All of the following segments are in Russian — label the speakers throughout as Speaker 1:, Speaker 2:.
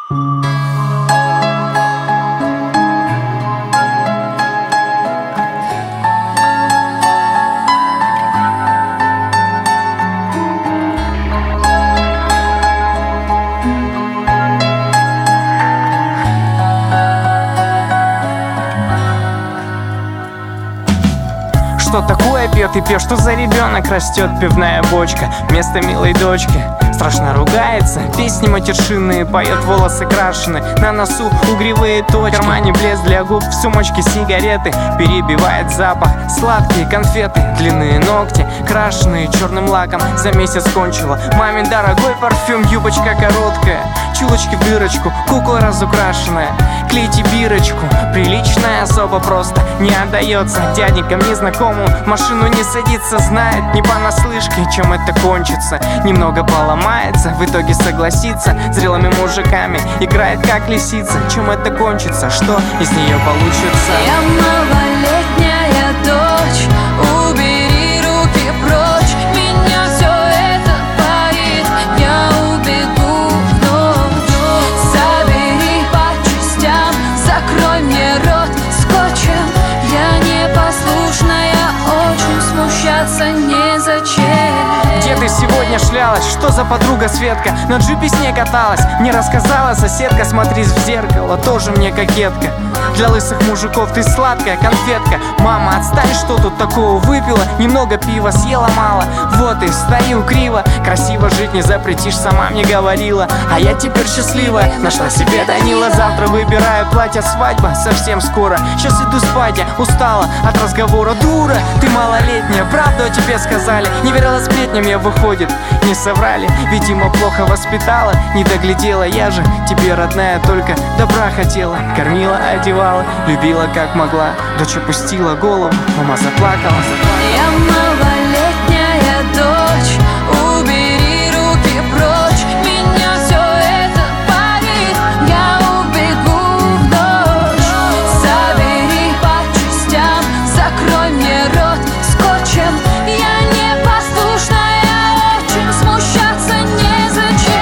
Speaker 1: Что такое пьет и пьет, что за ребенок растет? Пивная бочка вместо милой дочки. Страшно ругается, песни матершинные поет, волосы крашены, на носу угревые точки. В кармане блеск для губ, в сумочке сигареты, перебивает запах сладкие конфеты. Длинные ногти, крашеные черным лаком, за месяц кончила мамин дорогой парфюм. Юбочка короткая, чулочки в дырочку, кукла разукрашенная. Клейте бирочку, приличная особа просто не отдается дяденькам незнакомым, в машину не садится, знает не понаслышке, чем это кончится. Немного поломается, в итоге согласится, зрелыми мужиками играет как лисица. Чем это кончится, что из нее получится?
Speaker 2: Я малолетняя дочь, убери руки прочь, меня все это парит, я убегу в ночь. Собери по частям, закрой мне рот скотчем, я непослушная, очень смущаться незачем.
Speaker 1: Где ты сегодня шлялась? Что за подруга Светка? На джипе с ней каталась, мне рассказала соседка. Смотрись в зеркало, тоже мне кокетка. Для лысых мужиков ты сладкая конфетка. Мама, отстань, что тут такого выпила? Немного пива, съела мало, вот и стою криво. Красиво жить не запретишь, сама мне говорила. А я теперь счастливая, нашла себе Данила. Завтра выбираю платье, свадьба совсем скоро. Сейчас иду спать, я устала от разговора. Дура, ты малолетняя, правду о тебе сказали. Не верила сплетням, я выходит, не соврали. Видимо, плохо воспитала, не доглядела. Я же тебе, родная, только добра хотела. Кормила, одевала, любила как могла. Дочь опустила голову, мама заплакала.
Speaker 2: Я малолетняя дочь, убери руки прочь, меня все это парит, я убегу в ночь. Собери по частям, закрой мне рот скотчем, я непослушная, очень смущаться незачем.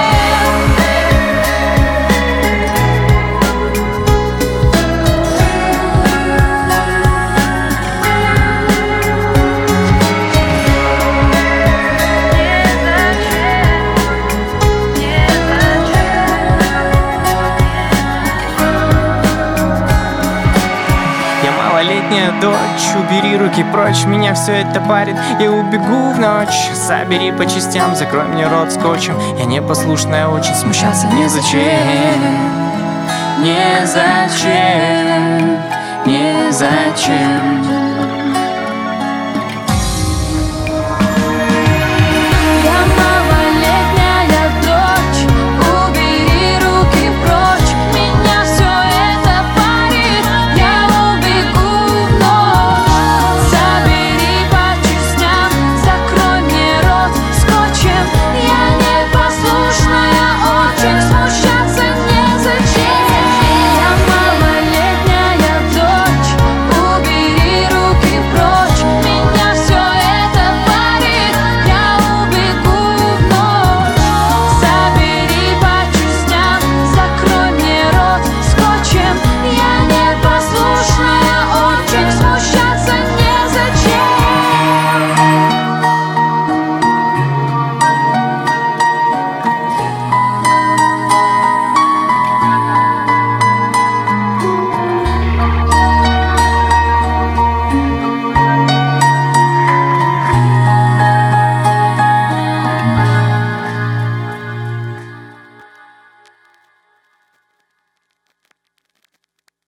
Speaker 1: Малолетняя дочь, убери руки прочь, меня все это парит, я убегу в ночь. Собери по частям, закрой мне рот скотчем, я непослушная, очень смущаться незачем. Незачем, незачем.